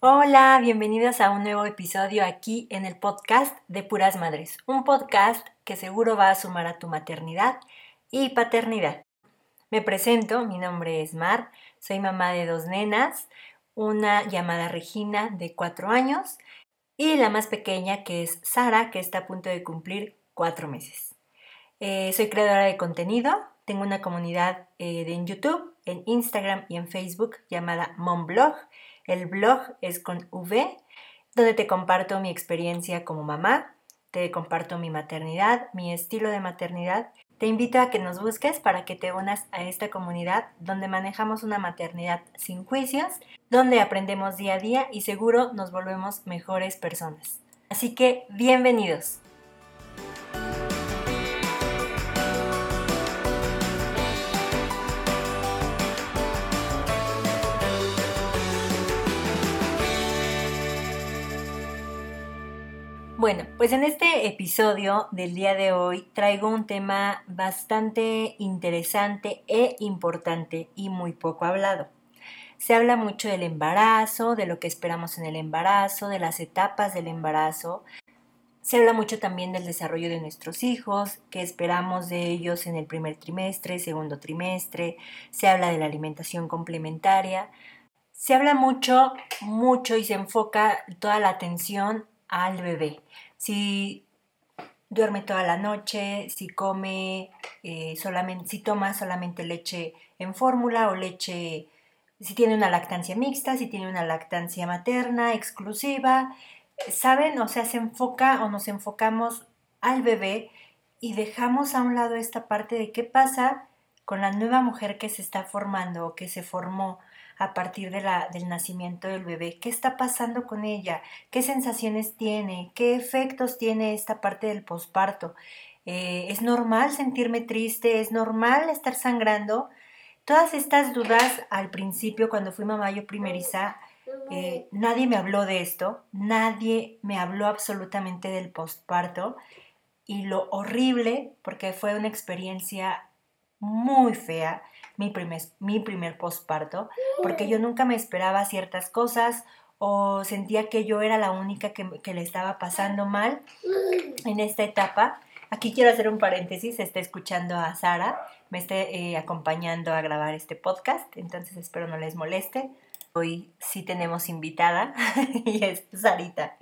Hola, bienvenidos a un nuevo episodio aquí en el podcast de Puras Madres, un podcast que seguro va a sumar a tu maternidad y paternidad. Me presento, mi nombre es Mar, soy mamá de 2 nenas, una llamada Regina de 4 años y la más pequeña que es Sara, que está a punto de cumplir 4 meses. Soy creadora de contenido, tengo una comunidad en YouTube, en Instagram y en Facebook llamada Momblog. El blog es con V, donde te comparto mi experiencia como mamá, te comparto mi maternidad, mi estilo de maternidad. Te invito a que nos busques para que te unas a esta comunidad donde manejamos una maternidad sin juicios, donde aprendemos día a día y seguro nos volvemos mejores personas. Así que bienvenidos. Bueno, pues en este episodio del día de hoy traigo un tema bastante interesante e importante y muy poco hablado. Se habla mucho del embarazo, de lo que esperamos en el embarazo, de las etapas del embarazo. Se habla mucho también del desarrollo de nuestros hijos, qué esperamos de ellos en el primer trimestre, segundo trimestre. Se habla de la alimentación complementaria. Se habla mucho y se enfoca toda la atención al bebé. Si duerme toda la noche, si come solamente, si toma solamente leche en fórmula o leche, si tiene una lactancia mixta, si tiene una lactancia materna exclusiva, ¿saben? O sea, se enfoca o nos enfocamos al bebé y dejamos a un lado esta parte de qué pasa con la nueva mujer que se está formando o que se formó a partir del nacimiento del bebé. ¿Qué está pasando con ella? ¿Qué sensaciones tiene? ¿Qué efectos tiene esta parte del posparto? ¿Es normal sentirme triste? ¿Es normal estar sangrando? Todas estas dudas al principio, cuando fui mamá yo primeriza, nadie me habló de esto, nadie me habló absolutamente del posparto y lo horrible, porque fue una experiencia muy fea, mi primer posparto, porque yo nunca me esperaba ciertas cosas o sentía que yo era la única que le estaba pasando mal en esta etapa. Aquí quiero hacer un paréntesis, está escuchando a Sara, me está acompañando a grabar este podcast, entonces espero no les moleste. Hoy sí tenemos invitada y es Sarita.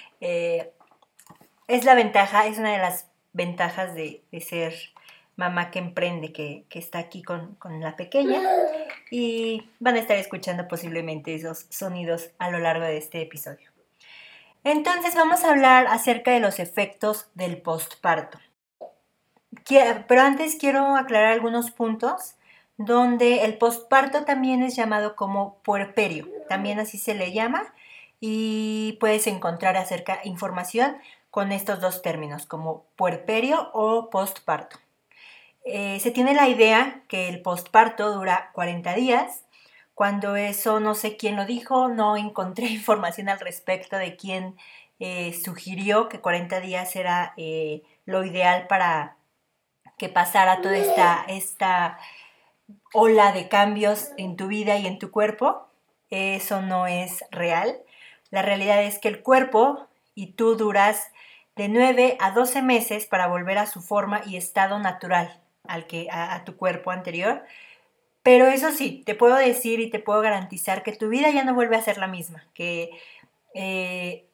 Es la ventaja, es una de las ventajas de ser mamá que emprende, que está aquí con la pequeña y van a estar escuchando posiblemente esos sonidos a lo largo de este episodio. Entonces vamos a hablar acerca de los efectos del postparto. Pero antes quiero aclarar algunos puntos donde el postparto también es llamado como puerperio, también así se le llama y puedes encontrar información con estos dos términos como puerperio o postparto. Se tiene la idea que el postparto dura 40 días. Cuando eso no sé quién lo dijo, no encontré información al respecto de quién sugirió que 40 días era lo ideal para que pasara toda esta ola de cambios en tu vida y en tu cuerpo. Eso no es real. La realidad es que el cuerpo y tú duras de 9 a 12 meses para volver a su forma y estado natural a tu cuerpo anterior. Pero eso sí, te puedo decir y te puedo garantizar que tu vida ya no vuelve a ser la misma, que eh,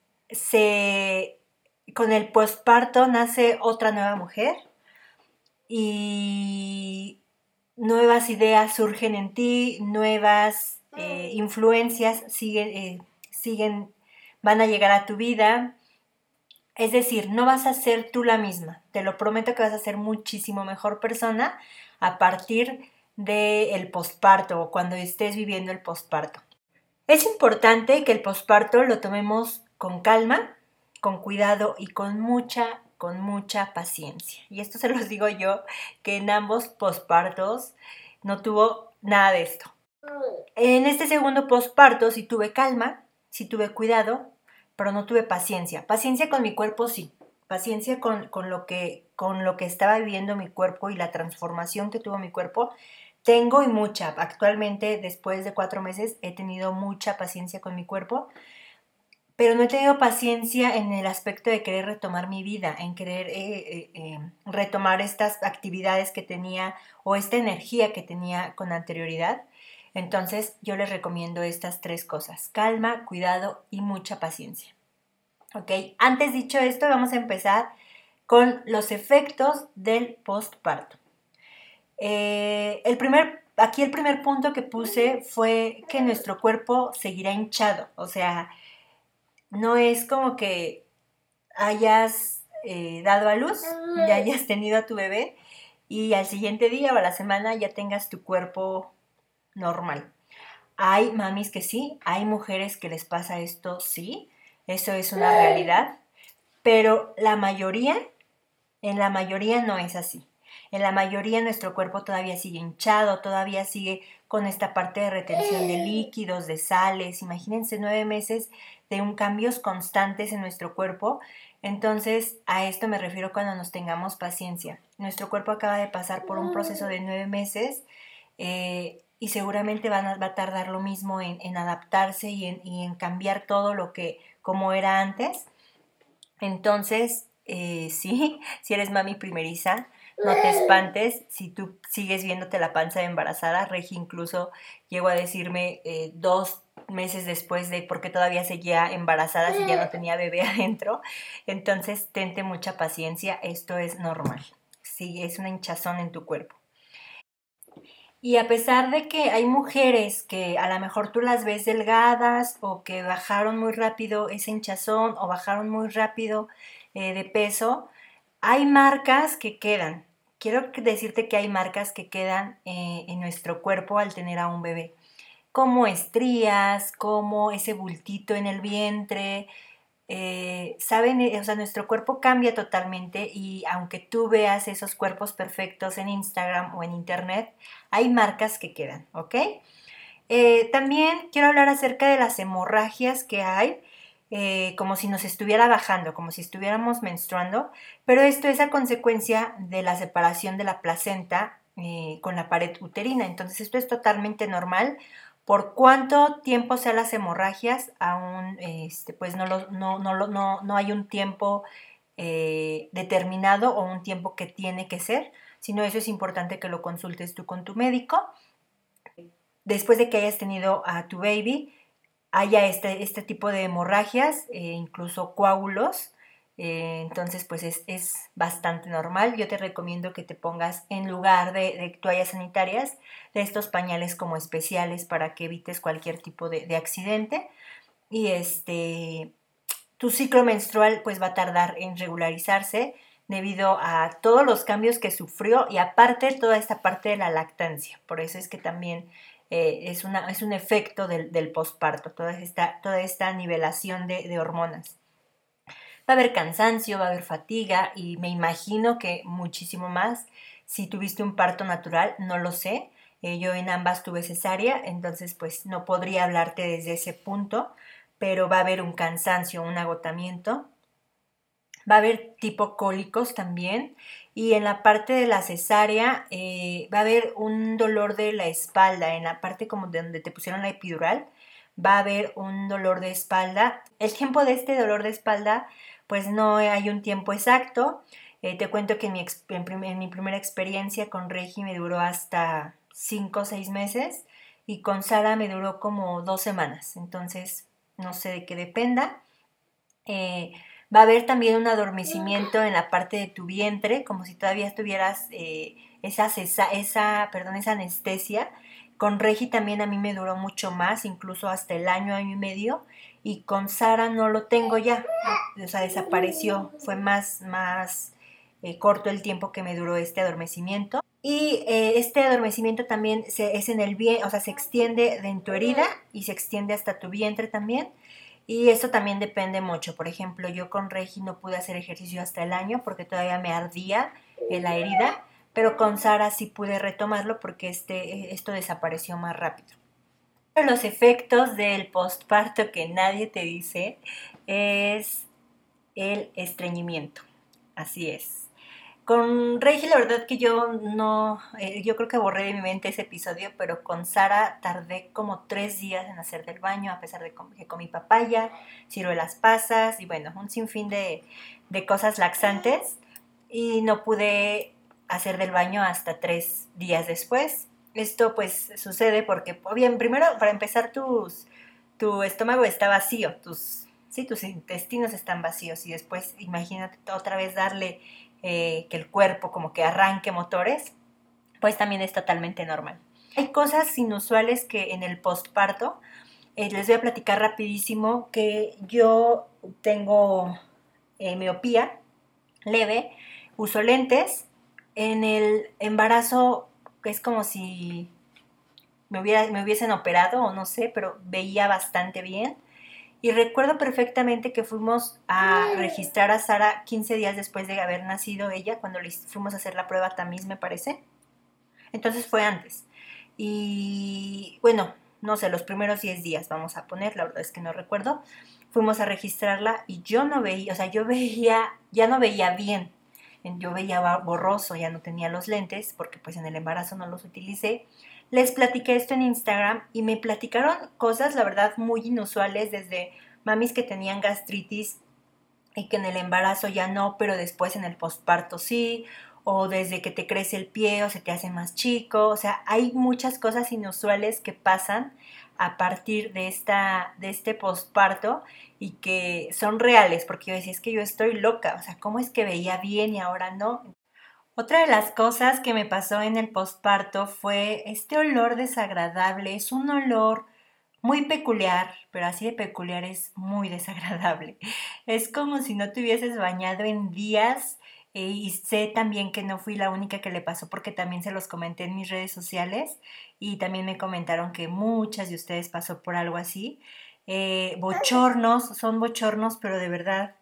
con el postparto nace otra nueva mujer y nuevas ideas surgen en ti, nuevas influencias van a llegar a tu vida. Es decir, no vas a ser tú la misma. Te lo prometo que vas a ser muchísimo mejor persona a partir del posparto o cuando estés viviendo el posparto. Es importante que el posparto lo tomemos con calma, con cuidado y con mucha paciencia. Y esto se los digo yo, que en ambos pospartos no tuvo nada de esto. En este segundo posparto sí tuve calma, sí tuve cuidado, pero no tuve paciencia. Paciencia con mi cuerpo sí. Paciencia con lo que estaba viviendo mi cuerpo y la transformación que tuvo mi cuerpo. tengo y mucha. Actualmente, después de 4 meses, he tenido mucha paciencia con mi cuerpo, pero no he tenido paciencia en el aspecto de querer retomar mi vida, en querer retomar estas actividades que tenía o esta energía que tenía con anterioridad. Entonces yo les recomiendo estas 3 cosas: calma, cuidado y mucha paciencia. Ok, antes dicho esto, vamos a empezar con los efectos del postparto. Aquí el primer punto que puse fue que nuestro cuerpo seguirá hinchado, o sea, no es como que hayas dado a luz, ya hayas tenido a tu bebé y al siguiente día o a la semana ya tengas tu cuerpo normal. Hay mamis que sí, hay mujeres que les pasa esto, sí, eso es una realidad, pero en la mayoría no es así. En la mayoría nuestro cuerpo todavía sigue hinchado, todavía sigue con esta parte de retención de líquidos, de sales. Imagínense 9 meses de cambios constantes en nuestro cuerpo. Entonces, a esto me refiero cuando nos tengamos paciencia. Nuestro cuerpo acaba de pasar por un proceso de 9 meses y seguramente va a tardar lo mismo en adaptarse y en cambiar todo lo que como era antes. Entonces, sí, si eres mami primeriza, no te espantes si tú sigues viéndote la panza de embarazada. Regi incluso llegó a decirme 2 meses después de por qué todavía seguía embarazada si ya no tenía bebé adentro. Entonces, tente mucha paciencia, esto es normal. Sí, es una hinchazón en tu cuerpo. Y a pesar de que hay mujeres que a lo mejor tú las ves delgadas o que bajaron muy rápido ese hinchazón o bajaron muy rápido de peso, hay marcas que quedan. Quiero decirte que hay marcas que quedan en nuestro cuerpo al tener a un bebé, como estrías, como ese bultito en el vientre. Saben, o sea, nuestro cuerpo cambia totalmente y aunque tú veas esos cuerpos perfectos en Instagram o en internet, hay marcas que quedan, ¿ok? También quiero hablar acerca de las hemorragias que hay, como si nos estuviera bajando, como si estuviéramos menstruando, pero esto es a consecuencia de la separación de la placenta con la pared uterina. Entonces esto es totalmente normal. Por cuánto tiempo sean las hemorragias, aún pues no hay un tiempo determinado o un tiempo que tiene que ser, sino eso es importante que lo consultes tú con tu médico. Después de que hayas tenido a tu baby, haya este tipo de hemorragias, incluso coágulos. Entonces, pues es bastante normal. Yo te recomiendo que te pongas, en lugar de toallas sanitarias, de estos pañales como especiales para que evites cualquier tipo de accidente. Y tu ciclo menstrual pues va a tardar en regularizarse debido a todos los cambios que sufrió y aparte toda esta parte de la lactancia. Por eso es que también es un efecto del posparto, toda esta nivelación de hormonas. Va a haber cansancio, va a haber fatiga y me imagino que muchísimo más. Si tuviste un parto natural, no lo sé. Yo en ambas tuve cesárea, entonces pues no podría hablarte desde ese punto, pero va a haber un cansancio, un agotamiento. Va a haber tipo cólicos también. Y en la parte de la cesárea va a haber un dolor de la espalda, en la parte como de donde te pusieron la epidural, va a haber un dolor de espalda. El tiempo de este dolor de espalda, pues no hay un tiempo exacto. Te cuento que en mi primera experiencia con Regi me duró hasta 5 o 6 meses y con Sara me duró como 2 semanas. Entonces, no sé de qué dependa. Va a haber también un adormecimiento en la parte de tu vientre, como si todavía tuvieras esa anestesia. Con Regi también a mí me duró mucho más, incluso hasta el año y medio, y con Sara no lo tengo ya, o sea, desapareció, fue más corto el tiempo que me duró este adormecimiento. Y este adormecimiento también es en el vientre, o sea, se extiende en tu herida y se extiende hasta tu vientre también. Y eso también depende mucho. Por ejemplo, yo con Regi no pude hacer ejercicio hasta el año porque todavía me ardía la herida, pero con Sara sí pude retomarlo porque esto desapareció más rápido. Los efectos del postparto que nadie te dice es el estreñimiento. Así es. Con Reiji la verdad que yo no, yo creo que borré de mi mente ese episodio, pero con Sara tardé como 3 días en hacer del baño, a pesar de que comí papaya, ciruelas pasas y bueno, un sinfín de cosas laxantes y no pude hacer del baño hasta 3 días después. Esto pues sucede porque, bien, primero para empezar tu estómago está vacío, sí, tus intestinos están vacíos y después imagínate otra vez darle que el cuerpo como que arranque motores, pues también es totalmente normal. Hay cosas inusuales que en el postparto, les voy a platicar rapidísimo que yo tengo miopía leve, uso lentes, en el embarazo es como si me hubiesen operado o no sé, pero veía bastante bien. Y recuerdo perfectamente que fuimos a registrar a Sara 15 días después de haber nacido ella, cuando le fuimos a hacer la prueba tamiz, me parece. Entonces fue antes. Y bueno, no sé, los primeros 10 días vamos a poner, la verdad es que no recuerdo. Fuimos a registrarla y yo no veía, o sea, yo veía, ya no veía bien. Yo veía borroso, ya no tenía los lentes, porque pues en el embarazo no los utilicé. Les platiqué esto en Instagram y me platicaron cosas, la verdad, muy inusuales, desde mamis que tenían gastritis y que en el embarazo ya no, pero después en el posparto sí, o desde que te crece el pie o se te hace más chico, o sea, hay muchas cosas inusuales que pasan a partir de este posparto y que son reales, porque yo decía, es que yo estoy loca, o sea, ¿cómo es que veía bien y ahora no? Otra de las cosas que me pasó en el posparto fue este olor desagradable. Es un olor muy peculiar, pero así de peculiar es muy desagradable. Es como si no te hubieses bañado en días y sé también que no fui la única que le pasó porque también se los comenté en mis redes sociales y también me comentaron que muchas de ustedes pasó por algo así. Bochornos, son bochornos, pero de verdad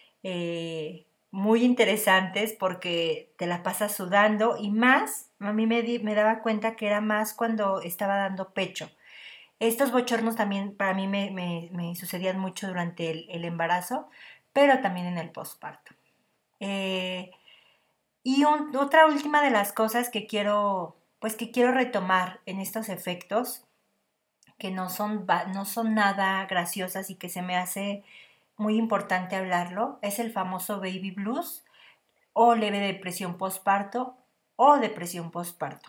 muy interesantes porque te la pasas sudando y más, a mí me daba cuenta que era más cuando estaba dando pecho. Estos bochornos también para mí me sucedían mucho durante el embarazo, pero también en el posparto. Eh, y otra última de las cosas que pues que quiero retomar en estos efectos, que no son nada graciosas y que se me hace muy importante hablarlo, es el famoso baby blues o leve depresión postparto o depresión postparto.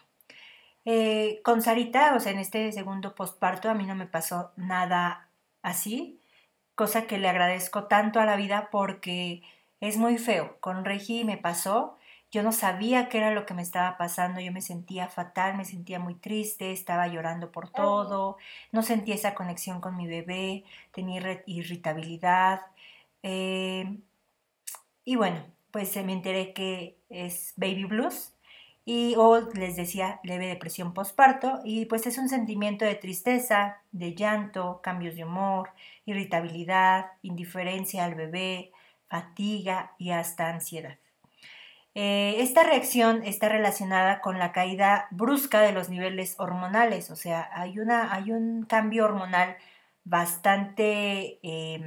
Con Sarita, o sea, en este segundo postparto a mí no me pasó nada así, cosa que le agradezco tanto a la vida porque es muy feo. Con Regi me pasó, yo no sabía qué era lo que me estaba pasando, yo me sentía fatal, me sentía muy triste, estaba llorando por todo, no sentía esa conexión con mi bebé, tenía irritabilidad. eh, y bueno, pues me enteré que es baby blues y o les decía leve depresión postparto y pues es un sentimiento de tristeza, de llanto, cambios de humor, irritabilidad, indiferencia al bebé, fatiga y hasta ansiedad. Esta reacción está relacionada con la caída brusca de los niveles hormonales, o sea, hay un cambio hormonal bastante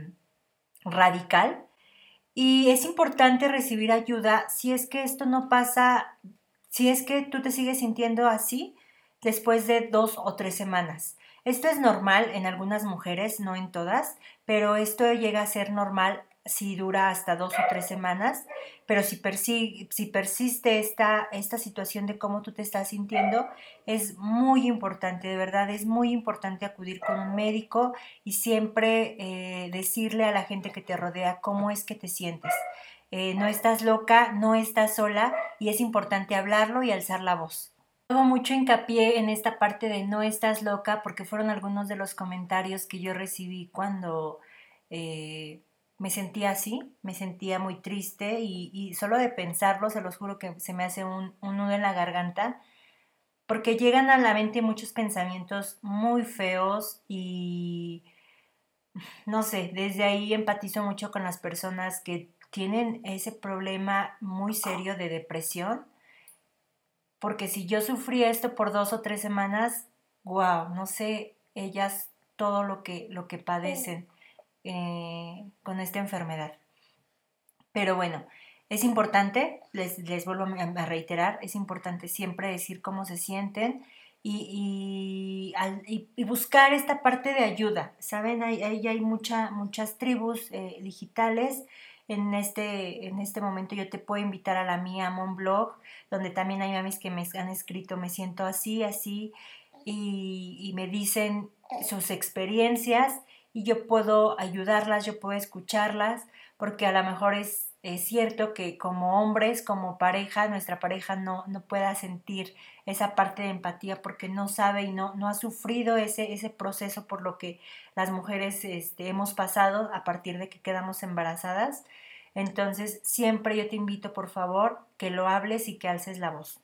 radical y es importante recibir ayuda si es que esto no pasa, si es que tú te sigues sintiendo así después de 2 o 3 semanas. Esto es normal en algunas mujeres, no en todas, pero esto llega a ser normal si dura hasta 2 o 3 semanas, pero si persiste esta situación de cómo tú te estás sintiendo, es muy importante, de verdad, es muy importante acudir con un médico y siempre decirle a la gente que te rodea cómo es que te sientes. No estás loca, no estás sola y es importante hablarlo y alzar la voz. Hago mucho hincapié en esta parte de no estás loca porque fueron algunos de los comentarios que yo recibí cuando eh, me sentía así, me sentía muy triste y solo de pensarlo, se los juro que se me hace un nudo en la garganta porque llegan a la mente muchos pensamientos muy feos y no sé, desde ahí empatizo mucho con las personas que tienen ese problema muy serio de depresión, porque si yo sufrí esto por 2 o 3 semanas, wow, no sé, ellas todo lo que padecen con esta enfermedad. Pero bueno, Es importante, les vuelvo a reiterar, es importante siempre decir cómo se sienten y buscar esta parte de ayuda. ¿Saben? Hay muchas tribus digitales. En este momento yo te puedo invitar a la mía Monblog, donde también hay mamis que me han escrito, me siento así, así, y me dicen sus experiencias y yo puedo ayudarlas, yo puedo escucharlas, porque a lo mejor es cierto que como hombres, como pareja, nuestra pareja no pueda sentir esa parte de empatía porque no sabe y no ha sufrido ese proceso por lo que las mujeres hemos pasado a partir de que quedamos embarazadas. Entonces, siempre yo te invito, por favor, que lo hables y que alces la voz.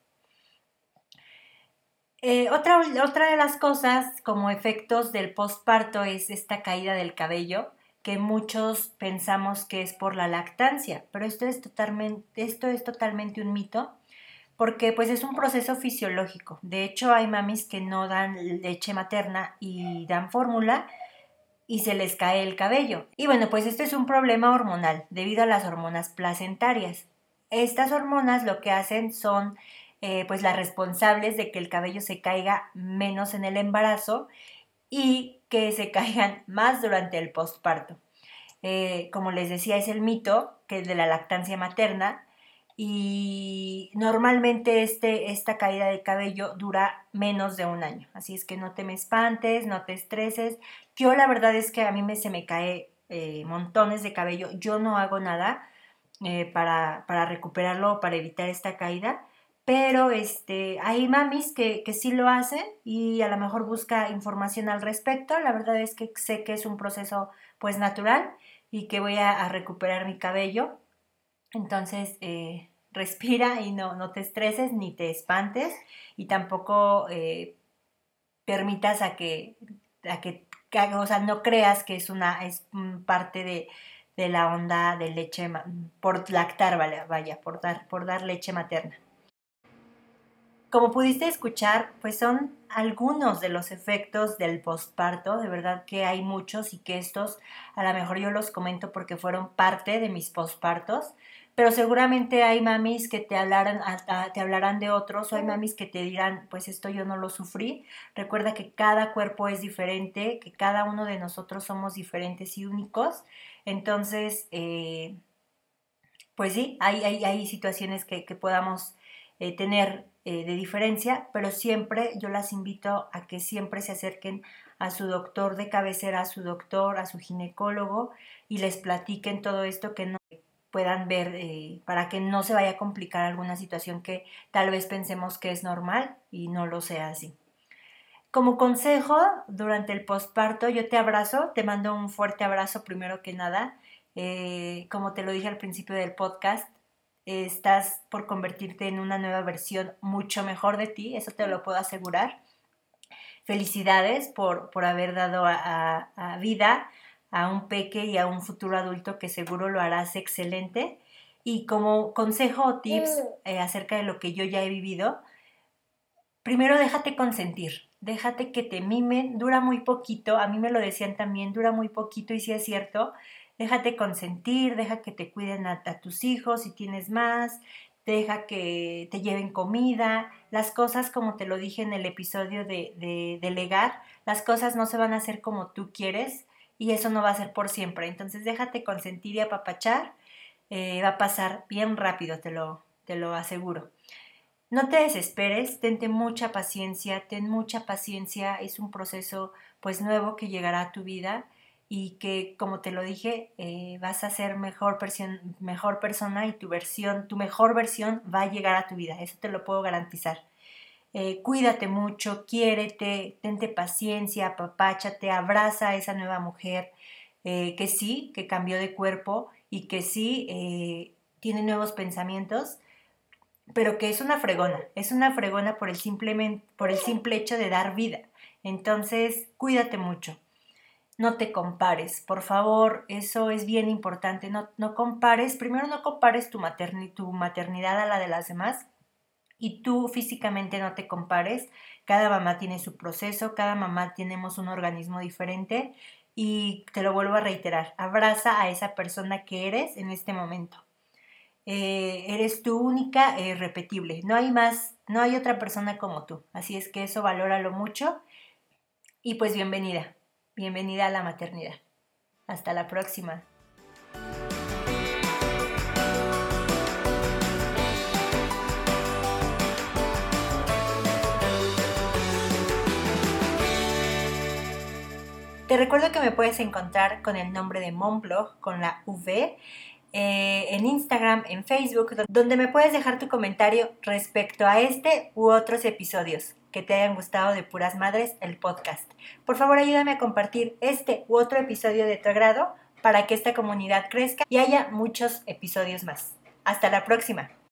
Otra de las cosas como efectos del postparto es esta caída del cabello, que muchos pensamos que es por la lactancia, pero esto es totalmente un mito, porque pues es un proceso fisiológico. De hecho, hay mamis que no dan leche materna y dan fórmula y se les cae el cabello. Y bueno, pues esto es un problema hormonal debido a las hormonas placentarias. Estas hormonas lo que hacen son pues las responsables de que el cabello se caiga menos en el embarazo y que se caigan más durante el postparto. Como les decía, es el mito que es de la lactancia materna y normalmente esta caída de cabello dura menos de un año. Así es que no te me espantes, no te estreses. Yo la verdad es que a mí se me cae montones de cabello. Yo no hago nada para recuperarlo o para evitar esta caída. Pero hay mamis que sí lo hacen y a lo mejor busca información al respecto. La verdad es que sé que es un proceso pues natural y que voy a recuperar mi cabello. Entonces, respira y no te estreses ni te espantes y tampoco permitas o sea, no creas que es parte de la onda de leche, por lactar, vaya, por dar leche materna. Como pudiste escuchar, pues son algunos de los efectos del postparto, de verdad que hay muchos y que estos a lo mejor yo los comento porque fueron parte de mis postpartos, pero seguramente hay mamis que te hablarán de otros o hay mamis que te dirán, pues esto yo no lo sufrí. Recuerda que cada cuerpo es diferente, que cada uno de nosotros somos diferentes y únicos, entonces pues sí, hay situaciones que podamos tener de diferencia, pero siempre yo las invito a que siempre se acerquen a su doctor de cabecera, a su doctor, a su ginecólogo y les platiquen todo esto que no puedan ver para que no se vaya a complicar alguna situación que tal vez pensemos que es normal y no lo sea así. Como consejo, durante el posparto yo te abrazo, te mando un fuerte abrazo primero que nada. Como te lo dije al principio del podcast, estás por convertirte en una nueva versión mucho mejor de ti, eso te lo puedo asegurar. Felicidades por haber dado a vida a un peque y a un futuro adulto que seguro lo harás excelente. Y como consejo o tips acerca de lo que yo ya he vivido, primero déjate consentir, déjate que te mimen, dura muy poquito, a mí me lo decían también, dura muy poquito y sí es cierto, déjate consentir, deja que te cuiden a tus hijos si tienes más, deja que te lleven comida, las cosas como te lo dije en el episodio de delegar, las cosas no se van a hacer como tú quieres y eso no va a ser por siempre, entonces déjate consentir y apapachar, va a pasar bien rápido, te lo aseguro. No te desesperes, ten mucha paciencia, es un proceso pues nuevo que llegará a tu vida y que como te lo dije, vas a ser mejor persona y tu mejor versión va a llegar a tu vida, eso te lo puedo garantizar. Cuídate mucho, quiérete, tente paciencia, apapáchate, abraza a esa nueva mujer que sí, que cambió de cuerpo y que sí tiene nuevos pensamientos pero que es una fregona por el simple hecho de dar vida. Entonces, cuídate mucho, no te compares, por favor, eso es bien importante, no compares, primero no compares tu maternidad a la de las demás y tú físicamente no te compares, cada mamá tiene su proceso, cada mamá tenemos un organismo diferente y te lo vuelvo a reiterar, abraza a esa persona que eres en este momento. Eres tú única e irrepetible. No hay más, no hay otra persona como tú. Así es que eso valóralo mucho. Y pues bienvenida, bienvenida a la maternidad. Hasta la próxima. Te recuerdo que me puedes encontrar con el nombre de Momblog, con la V, en Instagram, en Facebook, donde me puedes dejar tu comentario respecto a este u otros episodios que te hayan gustado de Puras Madres, el podcast. Por favor, ayúdame a compartir este u otro episodio de tu agrado para que esta comunidad crezca y haya muchos episodios más. Hasta la próxima.